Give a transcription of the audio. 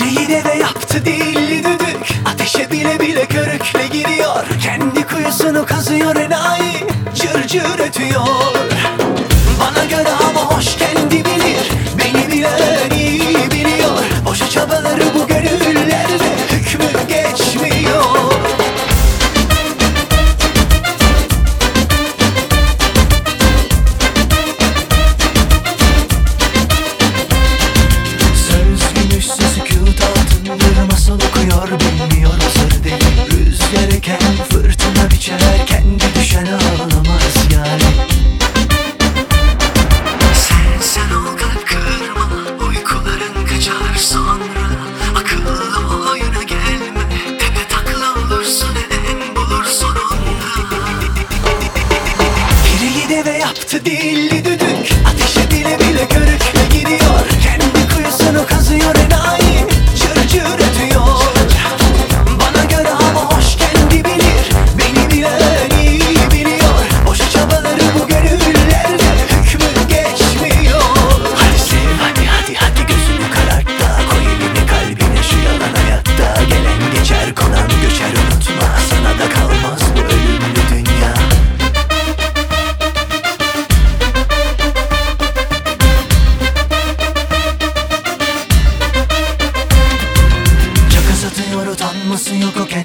Direği deve yaptı dilli düdük, ateşe bile bile körükle giriyor. Kendi kuyusunu kazıyor enayi, cır cır ötüyor. Bana göre ama hoş kendi bilir, beni bilen iyi biliyor. Boşa çabaları bu gönüllerde hükmü geçmiyor. Söz gümüşse sükût altındır, masal okuyor bilmiyor sır deli. Rüzgar eken fırtına biçer, kendi düşen ağlamaz yani. Sen ol kalp kırma, uykuların kaçar sonra. Akıllı oyuna gelme, tepe takla olursun neden bulur sonunda. Direği deve yaptı dilli düdük, ateşe bile bile körükle giriyor. Kendi kuyusunu kazıyor enayi, cır cır ötüyor. Bana göre ama hoş kendi bilir, beni bilen iyi biliyor. Boşa çabaları bu gönüllerde hükmü geçmiyor. Hadi sev hadi gözünü karart da, koy elini kalbine şu yalan hayatta. Gelen geçer konan göçer unutma, sana da kalmaz bu ölümlü dünya. Şaka satıyor utanması yok o